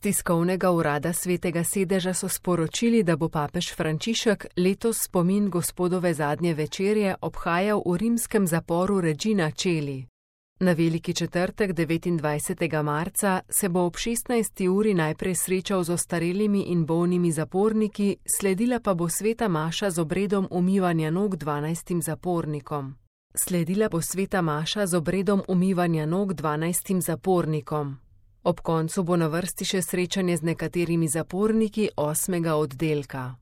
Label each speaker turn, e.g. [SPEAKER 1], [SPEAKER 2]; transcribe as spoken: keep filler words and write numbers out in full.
[SPEAKER 1] tiskovnega urada Svetega sedeža so sporočili, da bo papež Frančišek letos spomin gospodove zadnje večerje obhajal v rimskem zaporu Regina Coeli. Na veliki četrtek devetindvajsetega marca se bo ob šestnajsti uri najprej srečal z ostarelimi in bolnimi zaporniki, sledila pa bo sveta maša z obredom umivanja nog dvanajstim zapornikom. Sledila bo sveta maša z obredom umivanja nog dvanajstim zapornikom. Ob koncu bo na vrsti še srečanje z nekaterimi zaporniki osmega oddelka.